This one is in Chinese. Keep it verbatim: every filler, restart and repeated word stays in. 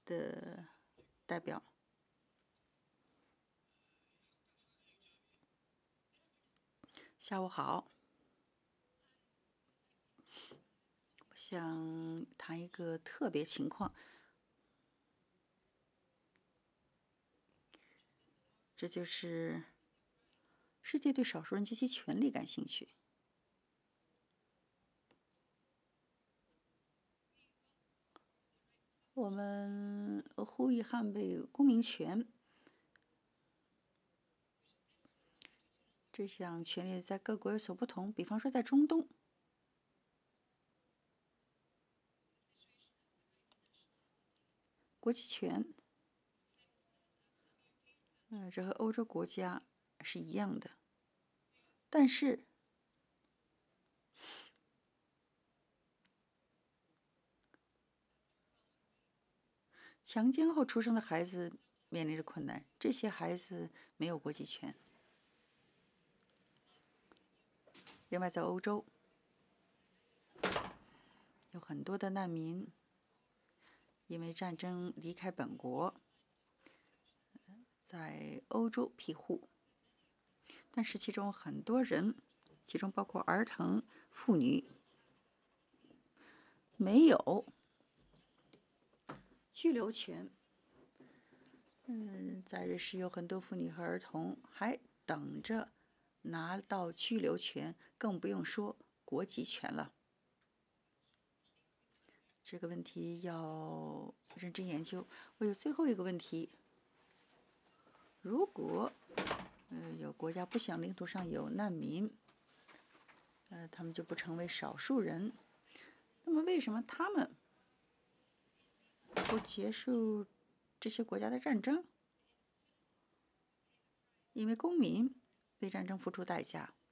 的代表。下午好，我想谈一个特别情况，这就是世界对少数人及其权利感兴趣。我们呼吁捍卫公民权，这项权利在各国有所不同。比方说，在中东，国际权，嗯，这和欧洲国家是一样的，但是强奸后出生的孩子面临着困难，这些孩子没有国际权。另外，在欧洲有很多的难民因为战争离开本国，在欧洲庇护，但是其中很多人，其中包括儿童、妇女，没有居留权。嗯，在瑞士有很多妇女和儿童还等着拿到居留权，更不用说国籍权了。这个问题要认真研究。我有最后一个问题：如果呃有国家不想领土上有难民，呃，他们就不成为少数人，那么为什么他们不结束这些国家的战争？因为公民为战争付出代价。